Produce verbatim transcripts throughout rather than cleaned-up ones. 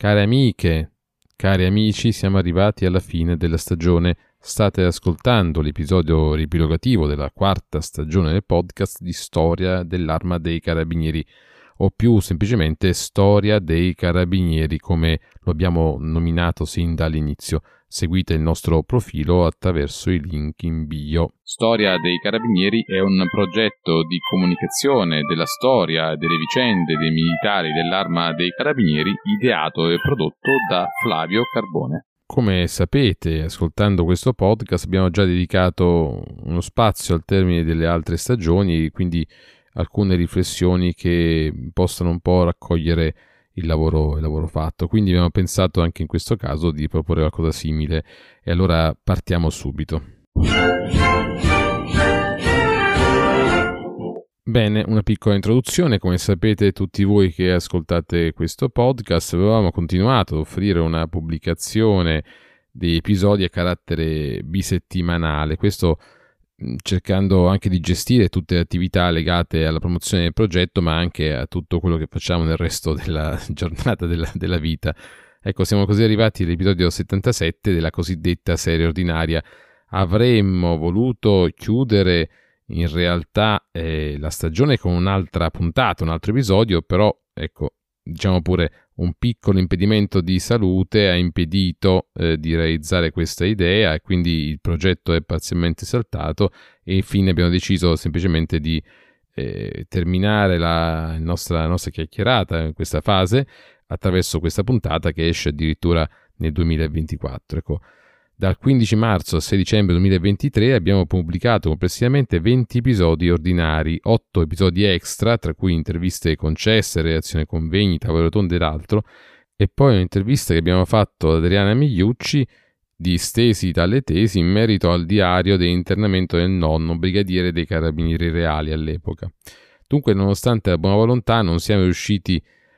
Care amiche, cari amici, siamo arrivati alla fine della stagione. State ascoltando l'episodio riepilogativo della quarta stagione del podcast di Storia dell'Arma dei Carabinieri, o più semplicemente Storia dei Carabinieri, come lo abbiamo nominato sin dall'inizio. Seguite il nostro profilo attraverso i link in bio. Storia dei Carabinieri è un progetto di comunicazione della storia e delle vicende dei militari dell'Arma dei Carabinieri, ideato e prodotto da Flavio Carbone. Come sapete, ascoltando questo podcast abbiamo già dedicato uno spazio al termine delle altre stagioni, quindi alcune riflessioni che possano un po' raccogliere il lavoro, il lavoro fatto. Quindi abbiamo pensato anche in questo caso di proporre qualcosa simile, e allora partiamo subito. Bene, una piccola introduzione. Come sapete tutti voi che ascoltate questo podcast, avevamo continuato ad offrire una pubblicazione di episodi a carattere bisettimanale, questo cercando anche di gestire tutte le attività legate alla promozione del progetto, ma anche a tutto quello che facciamo nel resto della giornata della, della vita. Ecco, siamo così arrivati all'episodio settantasette della cosiddetta serie ordinaria. Avremmo voluto chiudere in realtà eh, la stagione con un'altra puntata, un altro episodio, però ecco, diciamo pure un piccolo impedimento di salute ha impedito eh, di realizzare questa idea, e quindi il progetto è parzialmente saltato, e infine abbiamo deciso semplicemente di eh, terminare la nostra, la nostra chiacchierata in questa fase attraverso questa puntata che esce addirittura nel duemilaventiquattro. Ecco, dal quindici marzo al sei dicembre duemilaventitré abbiamo pubblicato complessivamente venti episodi ordinari, otto episodi extra, tra cui interviste concesse, reazioni ai convegni, tavole rotonde ed altro, e poi un'intervista che abbiamo fatto ad Adriana Migliucci di Stesi dalle tesi in merito al diario dell'internamento del nonno, brigadiere dei Carabinieri Reali all'epoca. Dunque, nonostante la buona volontà, non siamo riusciti,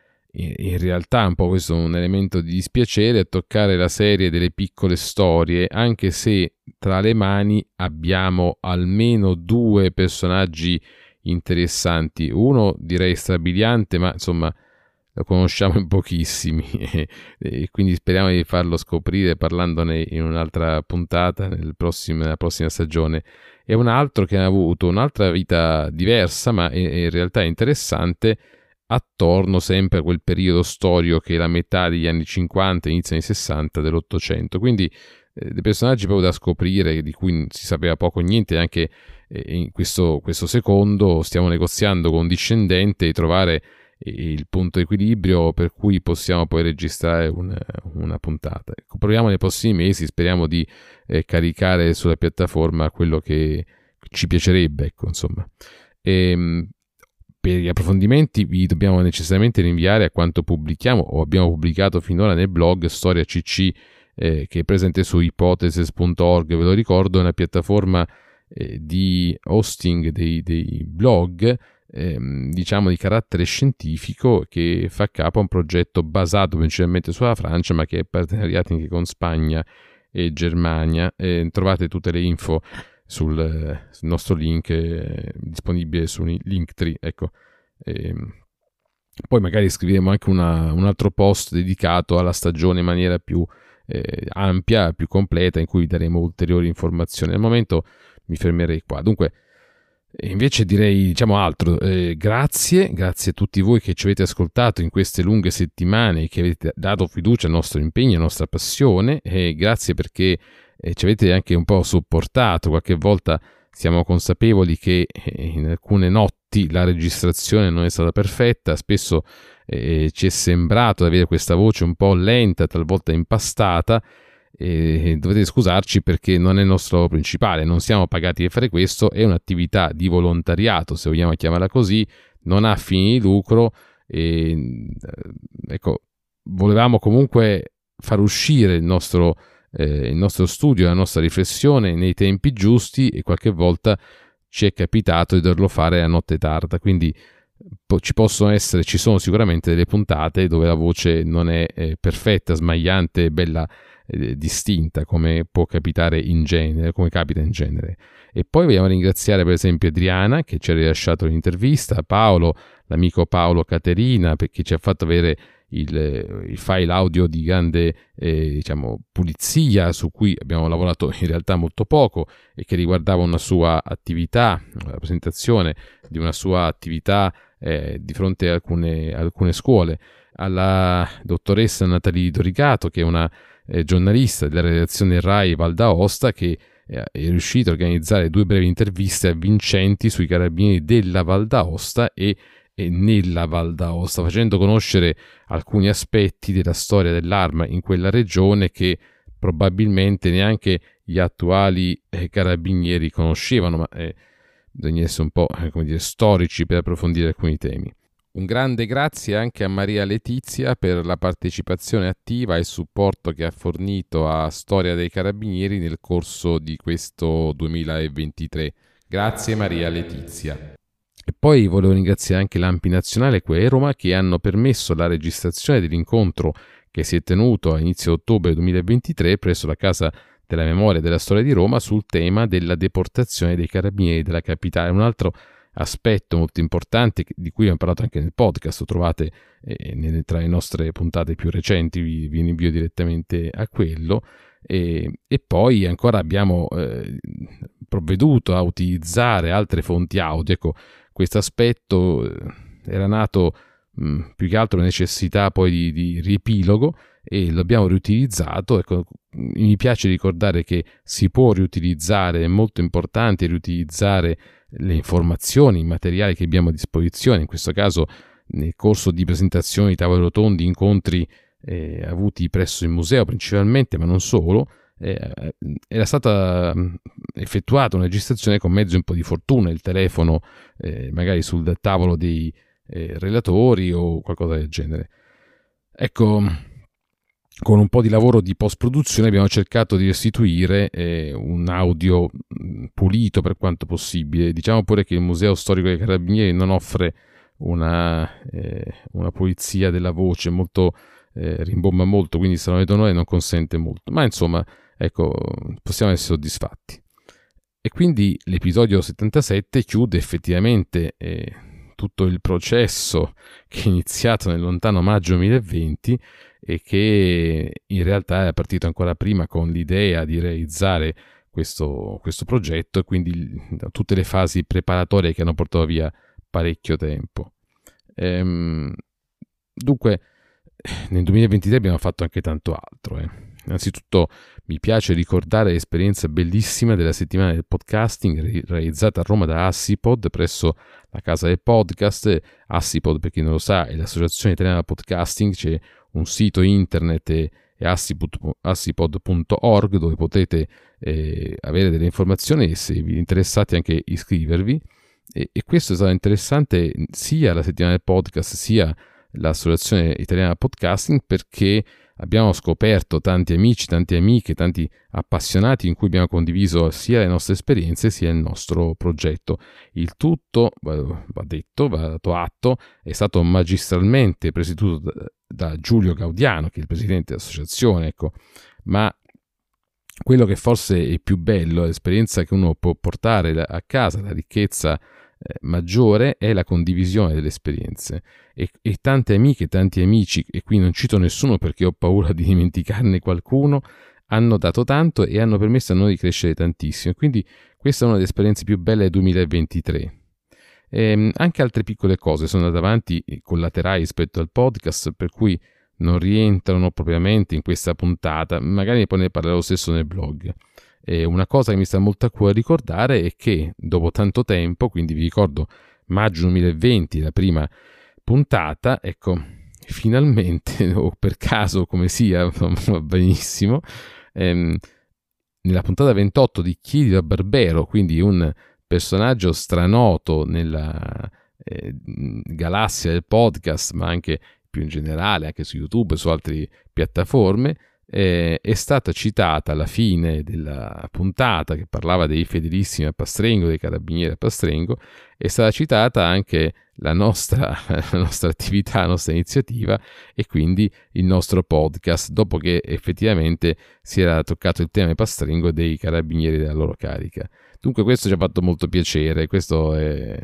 in realtà un po' questo è un elemento di dispiacere, a toccare la serie delle piccole storie, anche se tra le mani abbiamo almeno due personaggi interessanti. Uno direi strabiliante, ma insomma lo conosciamo in pochissimi e quindi speriamo di farlo scoprire parlandone in un'altra puntata nel prossimo, nella prossima stagione. E un altro che ha avuto un'altra vita diversa, ma in realtà interessante, attorno sempre a quel periodo storico che è la metà degli anni cinquanta, inizio anni sessanta dell'Ottocento. Quindi eh, dei personaggi proprio da scoprire, di cui si sapeva poco o niente. Anche eh, in questo, questo secondo stiamo negoziando con Discendente di trovare eh, il punto equilibrio per cui possiamo poi registrare una, una puntata. Ecco, proviamo nei prossimi mesi, speriamo di eh, caricare sulla piattaforma quello che ci piacerebbe, ecco, insomma. E, per gli approfondimenti vi dobbiamo necessariamente rinviare a quanto pubblichiamo o abbiamo pubblicato finora nel blog Storia C C, eh, che è presente su hypothesis punto org. Ve lo ricordo, è una piattaforma eh, di hosting dei, dei blog, eh, diciamo di carattere scientifico, che fa capo a un progetto basato principalmente sulla Francia, ma che è partenariato anche con Spagna e Germania. Eh, trovate tutte le info sul, eh, sul nostro link eh, disponibile su Linktree, ecco. E poi magari scriveremo anche una, un altro post dedicato alla stagione in maniera più eh, ampia, più completa, in cui daremo ulteriori informazioni. Al momento mi fermerei qua. Dunque, invece direi, diciamo altro. Eh, grazie, grazie a tutti voi che ci avete ascoltato in queste lunghe settimane, che avete dato fiducia al nostro impegno, alla nostra passione, e grazie perché e ci avete anche un po' supportato. Qualche volta siamo consapevoli che in alcune notti la registrazione non è stata perfetta, spesso eh, ci è sembrato di avere questa voce un po' lenta, talvolta impastata, e dovete scusarci perché non è il nostro lavoro principale, non siamo pagati per fare questo, è un'attività di volontariato, se vogliamo chiamarla così, non ha fini di lucro, e ecco, volevamo comunque far uscire il nostro Eh, il nostro studio, la nostra riflessione nei tempi giusti, e qualche volta ci è capitato di doverlo fare a notte tarda, quindi po- ci possono essere, ci sono sicuramente delle puntate dove la voce non è eh, perfetta, smagliante, bella, eh, distinta, come può capitare in genere, come capita in genere. E poi vogliamo ringraziare per esempio Adriana, che ci ha rilasciato l'intervista, Paolo, l'amico Paolo Caterina, perché ci ha fatto avere il, il file audio di grande eh, diciamo, pulizia, su cui abbiamo lavorato in realtà molto poco e che riguardava una sua attività, la presentazione di una sua attività eh, di fronte a alcune, alcune scuole, alla dottoressa Natalie Dorigato, che è una eh, giornalista della redazione RAI Val d'Aosta, che eh, è riuscita a organizzare due brevi interviste avvincenti sui carabinieri della Val d'Aosta e, e nella Val d'Aosta, facendo conoscere alcuni aspetti della storia dell'arma in quella regione che probabilmente neanche gli attuali eh, carabinieri conoscevano, ma eh, bisogna essere un po' eh, come dire, storici per approfondire alcuni temi. Un grande grazie anche a Maria Letizia per la partecipazione attiva e il supporto che ha fornito a Storia dei Carabinieri nel corso di questo duemilaventitré. Grazie Maria Letizia. E poi volevo ringraziare anche l'A M P I Nazionale qui a Roma, che hanno permesso la registrazione dell'incontro che si è tenuto a inizio ottobre duemilaventitré presso la Casa della Memoria e della Storia di Roma sul tema della deportazione dei carabinieri della capitale. Un altro aspetto molto importante di cui abbiamo parlato anche nel podcast, lo trovate eh, nelle, tra le nostre puntate più recenti, vi, vi invio direttamente a quello. E, e poi ancora abbiamo eh, provveduto a utilizzare altre fonti audio. Ecco, questo aspetto eh, era nato mh, più che altro necessità poi di, di riepilogo, e l'abbiamo riutilizzato. Ecco, mi piace ricordare che si può riutilizzare, è molto importante riutilizzare le informazioni, i materiali che abbiamo a disposizione, in questo caso nel corso di presentazioni, tavoli rotondi, incontri eh, avuti presso il museo principalmente, ma non solo. Eh, era stata effettuata una registrazione con mezzo un po' di fortuna, il telefono eh, magari sul tavolo dei eh, relatori o qualcosa del genere. Ecco, con un po' di lavoro di post-produzione abbiamo cercato di restituire eh, un audio pulito per quanto possibile. Diciamo pure che il Museo Storico dei Carabinieri non offre una, eh, una pulizia della voce, molto eh, rimbomba molto, quindi se lo vedo noi non consente molto, ma insomma, ecco, possiamo essere soddisfatti. E quindi l'episodio settantasette chiude effettivamente eh, tutto il processo che è iniziato nel lontano maggio duemilaventi e che in realtà è partito ancora prima con l'idea di realizzare questo, questo progetto, e quindi tutte le fasi preparatorie che hanno portato via parecchio tempo. Ehm, dunque nel duemilaventitré abbiamo fatto anche tanto altro. Eh. Innanzitutto mi piace ricordare l'esperienza bellissima della settimana del podcasting realizzata a Roma da Assipod presso la Casa del Podcast. Assipod, per chi non lo sa, è l'Associazione Italiana del Podcasting. C'è un sito internet e assipod punto org dove potete eh, avere delle informazioni e, se vi interessate, anche iscrivervi. E, e questo è stato interessante sia la settimana del podcast sia l'Associazione Italiana del Podcasting, perché abbiamo scoperto tanti amici, tante amiche, tanti appassionati in cui abbiamo condiviso sia le nostre esperienze sia il nostro progetto. Il tutto, va detto, va dato atto, è stato magistralmente presieduto da, da Giulio Gaudiano, che è il presidente dell'associazione, ecco. Ma quello che forse è più bello, l'esperienza che uno può portare a casa, la ricchezza eh, maggiore, è la condivisione delle esperienze. E, e tante amiche, tanti amici, e qui non cito nessuno perché ho paura di dimenticarne qualcuno, hanno dato tanto e hanno permesso a noi di crescere tantissimo. Quindi questa è una delle esperienze più belle del duemilaventitré. E anche altre piccole cose sono andate avanti, collaterali rispetto al podcast, per cui non rientrano propriamente in questa puntata, magari poi ne parlerò stesso nel blog. E una cosa che mi sta molto a cuore ricordare è che dopo tanto tempo, quindi vi ricordo maggio duemilaventi, la prima puntata, ecco, finalmente, o per caso come sia, va benissimo, ehm, nella puntata ventotto di Chiedo a Barbero, quindi un personaggio stranoto nella eh, galassia del podcast, ma anche più in generale, anche su YouTube e su altre piattaforme, eh, è stata citata alla fine della puntata che parlava dei fedelissimi a Pastrengo, dei carabinieri a Pastrengo, è stata citata anche la nostra, la nostra attività, la nostra iniziativa e quindi il nostro podcast, dopo che effettivamente si era toccato il tema di Pastrengo e dei carabinieri della loro carica. Dunque questo ci ha fatto molto piacere, questo è,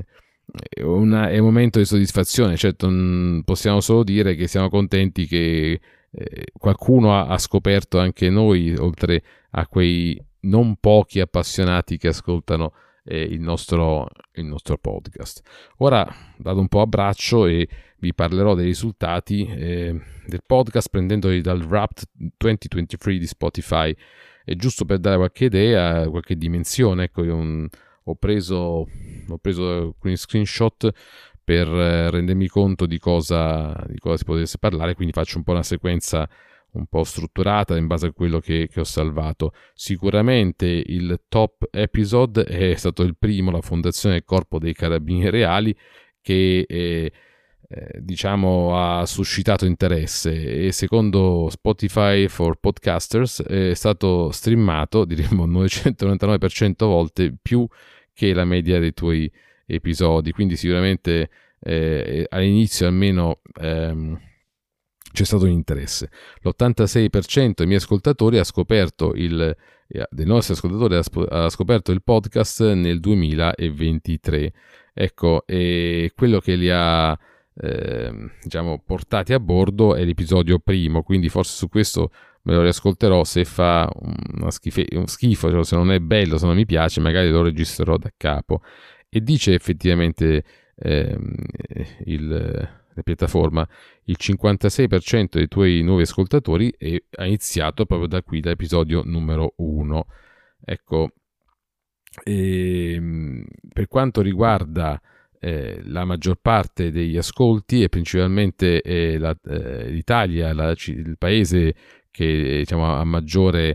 è, una, è un momento di soddisfazione. Certo, non possiamo solo dire che siamo contenti che eh, qualcuno ha, ha scoperto anche noi, oltre a quei non pochi appassionati che ascoltano eh, il, nostro, il nostro podcast. Ora vado un po' a braccio e vi parlerò dei risultati eh, del podcast prendendoli dal Wrapped duemilaventitré di Spotify. E giusto per dare qualche idea, qualche dimensione, ecco, io un, ho preso ho preso alcuni screenshot per eh, rendermi conto di cosa, di cosa si potesse parlare, quindi faccio un po' una sequenza un po' strutturata in base a quello che, che ho salvato. Sicuramente il top episode è stato il primo, la Fondazione del Corpo dei Carabinieri Reali, che eh, eh, diciamo ha suscitato interesse, e secondo Spotify for Podcasters è stato streamato, diremmo, novecentonovantanove per cento volte più che la media dei tuoi episodi, quindi sicuramente eh, all'inizio almeno ehm, c'è stato un interesse. L'ottantasei per cento dei miei ascoltatori ha scoperto il dei nostri ascoltatori ha scoperto il podcast nel duemilaventitré. Ecco, e quello che li ha eh, diciamo portati a bordo è l'episodio primo, quindi forse su questo me lo riascolterò. Se fa una schife, un schifo, cioè se non è bello, se non mi piace, magari lo registrerò da capo. E dice effettivamente ehm, il, la piattaforma, il cinquantasei per cento dei tuoi nuovi ascoltatori è, ha iniziato proprio da qui, da episodio numero uno. Ecco, e, per quanto riguarda eh, la maggior parte degli ascolti, e principalmente eh, la, eh, l'Italia, la, il paese che diciamo ha maggiore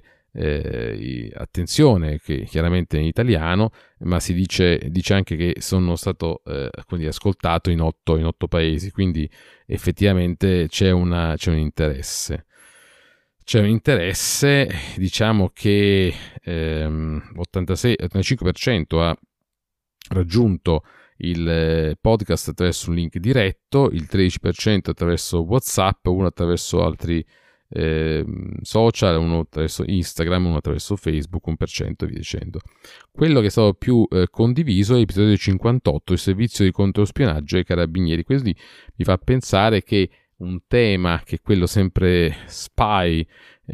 eh, attenzione, che chiaramente è in italiano, ma si dice, dice anche che sono stato eh, quindi ascoltato in otto, in otto paesi, quindi effettivamente c'è, una, c'è un interesse. C'è un interesse, diciamo che ehm, ottantasei, ottantacinque per cento ha raggiunto il podcast attraverso un link diretto, il tredici per cento attraverso WhatsApp, uno attraverso altri eh, social, uno attraverso Instagram, uno attraverso Facebook, un per cento e via dicendo. Quello che è stato più eh, condiviso è l'episodio cinquantotto, il servizio di controspionaggio ai carabinieri. Questo mi fa pensare che un tema che è quello sempre spy,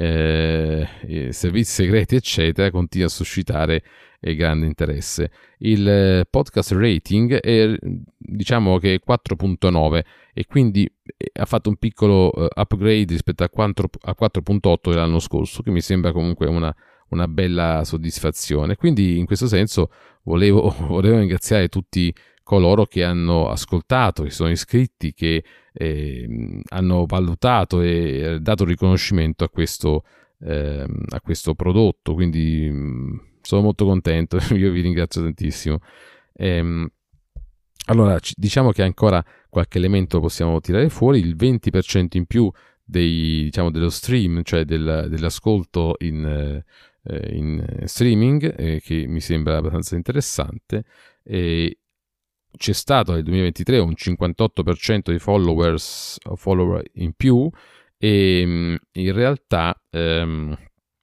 eh, servizi segreti eccetera, continua a suscitare eh, grande interesse. Il eh, podcast rating è, diciamo che è quattro virgola nove, e quindi eh, ha fatto un piccolo eh, upgrade rispetto a quattro virgola otto dell'anno scorso, che mi sembra comunque una, una bella soddisfazione. Quindi in questo senso volevo, volevo ringraziare tutti coloro che hanno ascoltato, che sono iscritti, che eh, hanno valutato e dato riconoscimento a questo, eh, a questo prodotto, quindi mh, sono molto contento, io vi ringrazio tantissimo. Ehm, allora, c- diciamo che ancora qualche elemento possiamo tirare fuori: il venti per cento in più dei, diciamo, dello stream, cioè del, dell'ascolto in, eh, in streaming, eh, che mi sembra abbastanza interessante. E c'è stato nel duemilaventitré un cinquantotto per cento di followers follower in più, e in realtà um,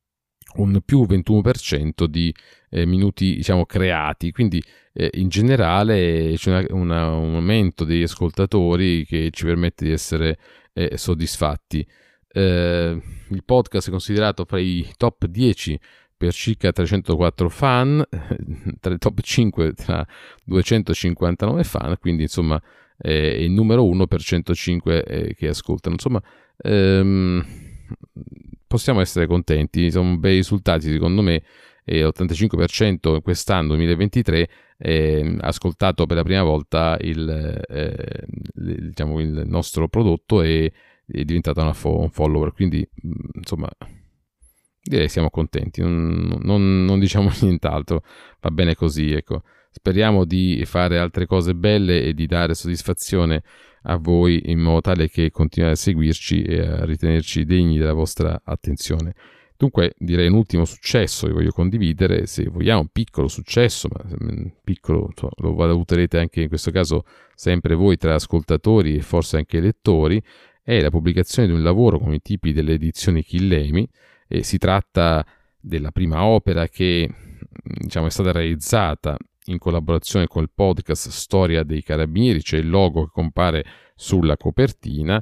un più ventuno per cento di eh, minuti, diciamo, creati. Quindi eh, in generale c'è una, una, un aumento degli ascoltatori che ci permette di essere eh, soddisfatti. Eh, il podcast è considerato fra i top dieci per circa trecentoquattro fan, tra i top cinque tra duecentocinquantanove fan, quindi insomma è il numero uno per centocinque eh, che ascoltano. Insomma, ehm, possiamo essere contenti, sono bei risultati secondo me. E l'ottantacinque per cento quest'anno, duemilaventitré, eh, ha ascoltato per la prima volta il, eh, diciamo, il nostro prodotto e è diventata una fo- un follower, quindi insomma direi siamo contenti, non, non, non diciamo nient'altro, va bene così, ecco. Speriamo di fare altre cose belle e di dare soddisfazione a voi, in modo tale che continuate a seguirci e a ritenerci degni della vostra attenzione. Dunque direi un ultimo successo che voglio condividere, se vogliamo un piccolo successo, ma piccolo lo valuterete anche in questo caso sempre voi tra ascoltatori e forse anche lettori, è la pubblicazione di un lavoro con i tipi delle edizioni Chillemi. E si tratta della prima opera che, diciamo, è stata realizzata in collaborazione con il podcast Storia dei Carabinieri, c'è il logo che compare sulla copertina,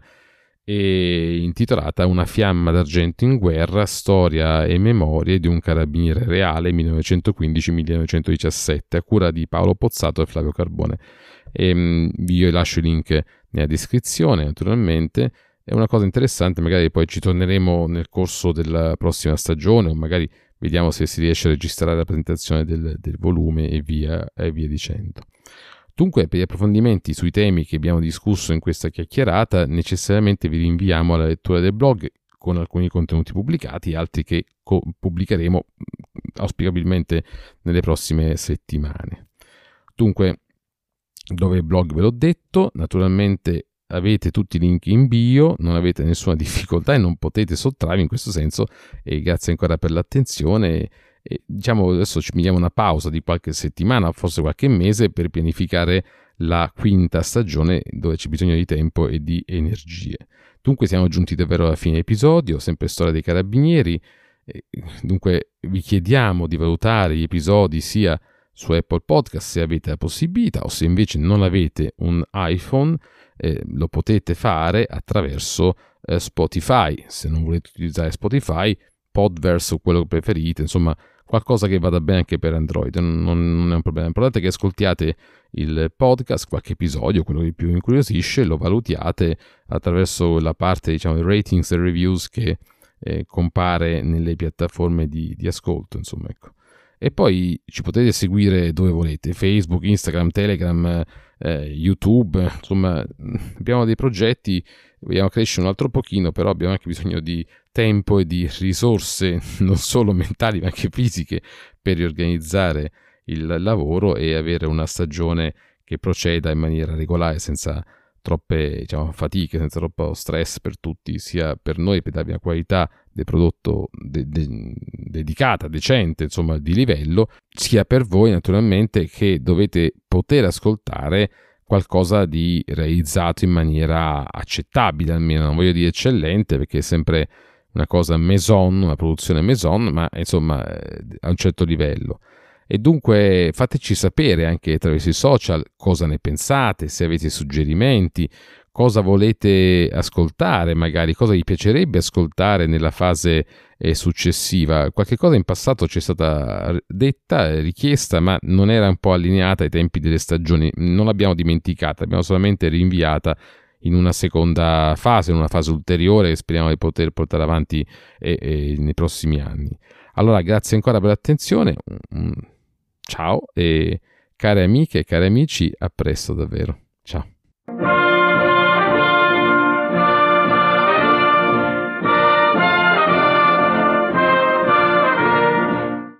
e intitolata Una fiamma d'argento in guerra, storia e memorie di un carabiniere reale millenovecentoquindici millenovecentodiciassette, a cura di Paolo Pozzato e Flavio Carbone. E, mh, vi lascio il link nella descrizione, naturalmente. È una cosa interessante, magari poi ci torneremo nel corso della prossima stagione, o magari vediamo se si riesce a registrare la presentazione del, del volume e via, e via dicendo. Dunque, per gli approfondimenti sui temi che abbiamo discusso in questa chiacchierata, necessariamente vi rinviamo alla lettura del blog con alcuni contenuti pubblicati e altri che co- pubblicheremo auspicabilmente nelle prossime settimane. Dunque, dove il blog ve l'ho detto, naturalmente avete tutti i link in bio, non avete nessuna difficoltà e non potete sottrarvi in questo senso, e grazie ancora per l'attenzione. E diciamo adesso ci mettiamo una pausa di qualche settimana, forse qualche mese, per pianificare la quinta stagione, dove c'è bisogno di tempo e di energie. Dunque siamo giunti davvero alla fine dell'episodio, sempre Storia dei Carabinieri. E dunque vi chiediamo di valutare gli episodi sia su Apple Podcast se avete la possibilità, o se invece non avete un iPhone eh, lo potete fare attraverso eh, Spotify. Se non volete utilizzare Spotify, Podverse o quello che preferite, insomma qualcosa che vada bene anche per Android, non, non è un problema. L'importante è che ascoltiate il podcast, qualche episodio, quello che più incuriosisce, lo valutiate attraverso la parte, diciamo, ratings e reviews che eh, compare nelle piattaforme di, di ascolto, insomma, ecco. E poi ci potete seguire dove volete: Facebook, Instagram, Telegram, eh, YouTube, insomma abbiamo dei progetti, vogliamo crescere un altro pochino, però abbiamo anche bisogno di tempo e di risorse non solo mentali ma anche fisiche per riorganizzare il lavoro e avere una stagione che proceda in maniera regolare, senza troppe, diciamo, fatiche, senza troppo stress per tutti, sia per noi per darvi una qualità del prodotto de- de- dedicata, decente, insomma di livello, sia per voi naturalmente, che dovete poter ascoltare qualcosa di realizzato in maniera accettabile, almeno non voglio dire eccellente, perché è sempre una cosa maison, una produzione maison, ma insomma a un certo livello. E dunque fateci sapere anche attraverso i social cosa ne pensate, se avete suggerimenti, cosa volete ascoltare, magari cosa vi piacerebbe ascoltare nella fase eh, successiva. Qualche cosa in passato ci è stata detta, richiesta, ma non era un po' allineata ai tempi delle stagioni, non l'abbiamo dimenticata, l'abbiamo solamente rinviata in una seconda fase, in una fase ulteriore che speriamo di poter portare avanti eh, eh, nei prossimi anni. Allora, grazie ancora per l'attenzione, ciao, e care amiche e cari amici, a presto davvero, ciao.